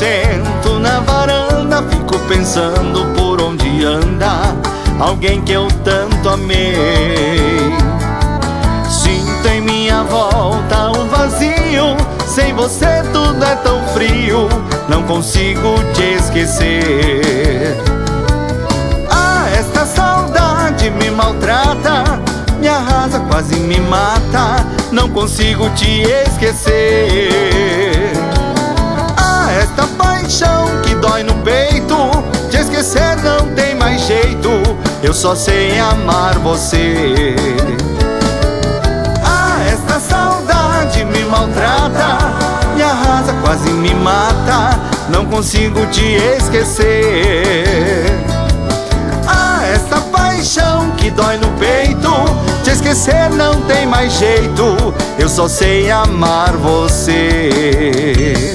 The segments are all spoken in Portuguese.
sento na varanda, fico pensando por onde anda alguém que eu tanto amei. Sinto em minha volta um vazio, sem você tudo é tão frio, não consigo te esquecer. Ah, esta saudade me maltrata, me arrasa, quase me mata, não consigo te esquecer. Ah, esta paixão que dói no peito, te esquecer não tem mais jeito, eu só sei amar você. Ah, esta saudade me maltrata, me arrasa, quase me mata, não consigo te esquecer. Ah, esta paixão que dói no peito, te esquecer não tem mais jeito, eu só sei amar você.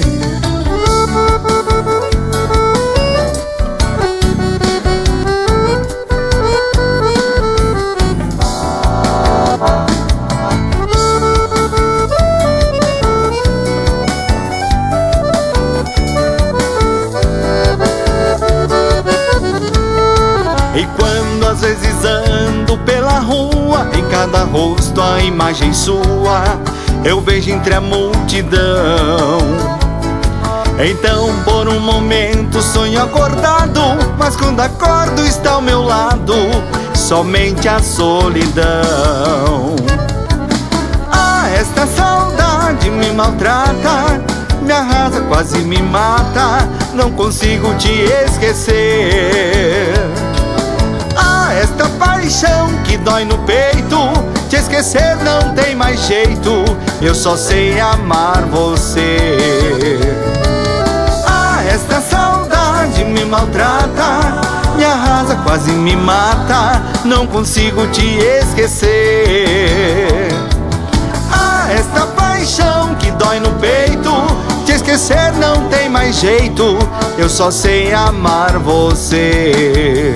E quando às vezes ando pela rua, em cada rosto a imagem sua eu vejo entre a multidão. Então por um momento sonho acordado, mas quando acordo está ao meu lado somente a solidão. Ah, esta saudade me maltrata, me arrasa, quase me mata, não consigo te esquecer. Esta paixão que dói no peito, te esquecer não tem mais jeito, eu só sei amar você. Ah, esta saudade me maltrata, me arrasa, quase me mata, não consigo te esquecer. Ah, esta paixão que dói no peito, te esquecer não tem mais jeito, eu só sei amar você.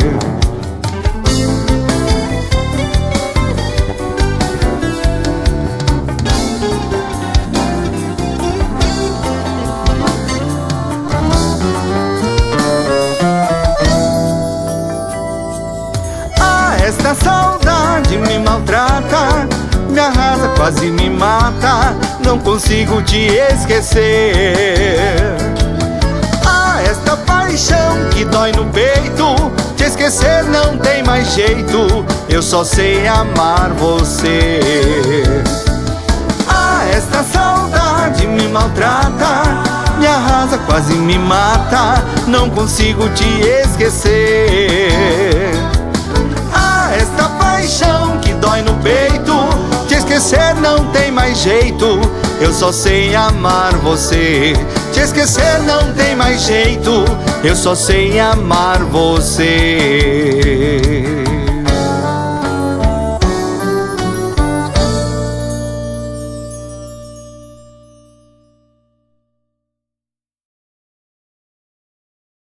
Esta saudade me maltrata, me arrasa, quase me mata, não consigo te esquecer. Ah, esta paixão que dói no peito, te esquecer não tem mais jeito, eu só sei amar você. Ah, esta saudade me maltrata, me arrasa, quase me mata, não consigo te esquecer. Esta paixão que dói no peito, te esquecer não tem mais jeito, eu só sei amar você. Te esquecer não tem mais jeito, eu só sei amar você.